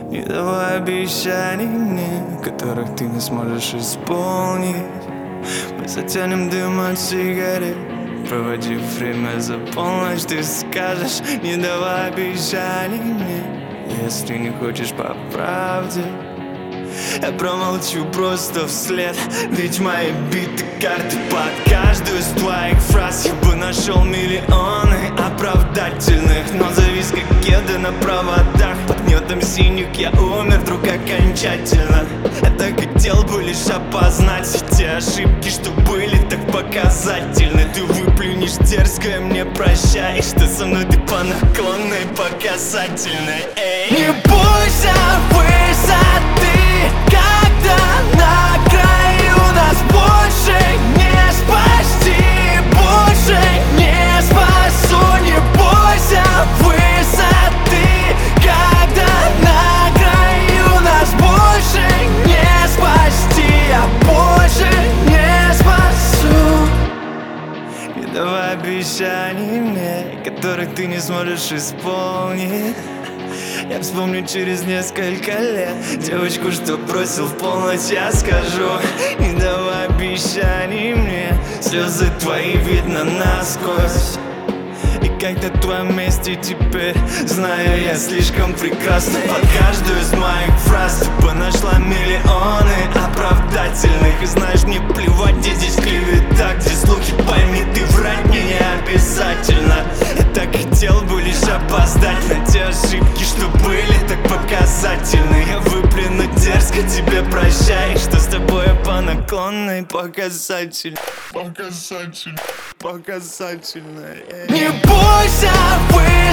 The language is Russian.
Не давай обещаний мне, которых ты не сможешь исполнить. Мы затянем дым от сигарет, проводив время за полночь. Ты скажешь, не давай обещаний мне, если не хочешь по правде. Я промолчу просто вслед, ведь мои биты карты под каждую из твоих фраз. Я бы нашел миллионы оправдательных, но завис как кеды на проводах. Под гнетом синих я умер вдруг окончательно. Я так хотел бы лишь опознать все те ошибки, что были так показательны. Ты выплюнешь дерзкое, мне прощай, что со мной ты по наклонной, по касательной. Эй. Не бойся высоты, когда на краю нас больше не спасти, больше не спасу. Не бойся высоты, когда на краю нас больше не спасти, я больше не спасу. Не давай обещаний мне, которых ты не сможешь исполнить. Я вспомню через несколько лет девочку, что бросил в полночь, я скажу. Не давай обещаний мне, слезы твои видно насквозь. И как на твоем месте теперь, знаю, я слишком прекрасна. Под каждую из моих фраз ты бы нашла миллионы оправдательных. И знаешь, мне плевать, где здесь клевета, где слухи, пойми, ты врать мне не обязательно. Я так хотел бы лишь опоздать на те ошибки, что были так показательны. Я выплюну дерзко, тебе прощай, что с тобой я по наклонной, показательно. Показательно. Не бойся,